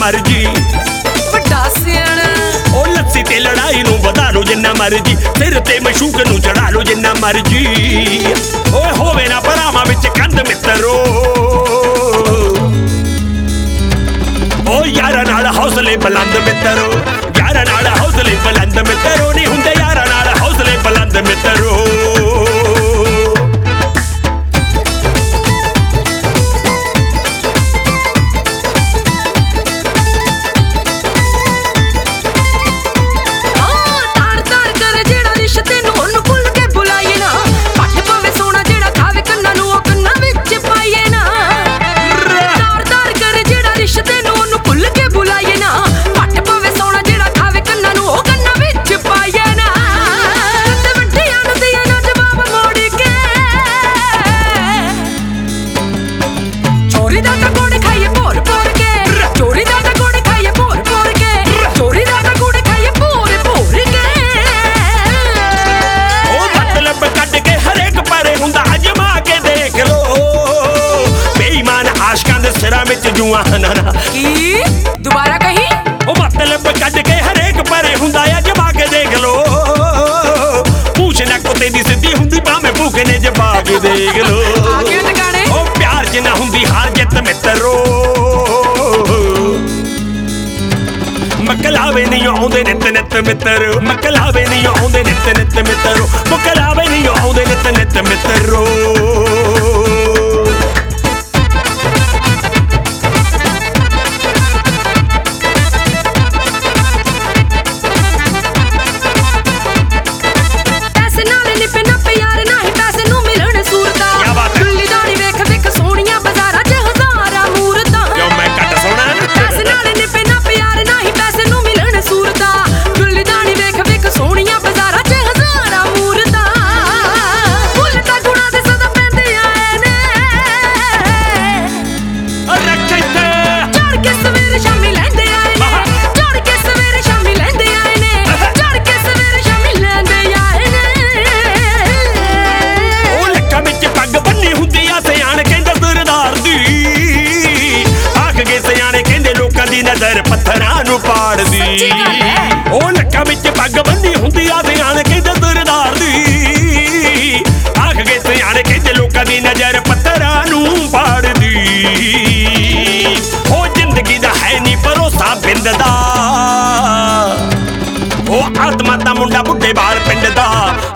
मर्जी ओ लस्सी ते लड़ाई नूं वधा लो जिन्ना मर्जी सिर ते मशूक नूं चढ़ा लो जिन्ना मर्जी ओए होवे ना भरावां विच कंध मित्रो ओ यारां नाल हौसले बुलंद मित्रो यारां नाल हौसले बुलंद मित्रो नहीं हुंदे यारां नाल हौसले बुलंद मित्रो दोबारा कहीं ओ मतलब कट के हरेक परे हुंदा है जमा के देख लो पूछ ना कुत्ते दी सिद्धी हुंदी भाਵੇਂ भूखे ने जमा के देख लो आगे टकाने ओ प्यार च ना हुंदी हार जित मित्रो मकलावे नहीं आउंदे नित नित मित्रो मकलावे नहीं आउंदे नित नित मित्रो मकलावे नहीं आउंदे नित नित मित्रो नजर पत्थरां नूं पाड़ दी ओ लक्कां विच पग बंदी हुंदी आ सियाण कहंदे दुरदार दी आख गए सियाण कहंदे लोकां दी नजर पत्थरां नूं पाड़ दी ओ जिंदगी दा है नी भरोसा बिंद दा ओ आत्मा दा मुंडा बुढ़े बाल पिंड दा